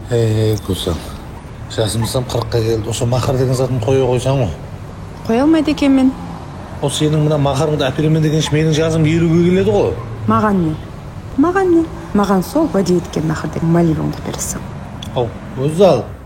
Кусам. Жасымсам 40-қа келді. Осы мақар деген затын қоя қойсаң ғой. Қоя алмайды екенмін. О сенің мына мақарыңды әперемен деген менің жазым 50-ге келеді ғой. Маған не? Маған сол уәде еткен мақардан малибаңды бересің. Ау, өзі ал.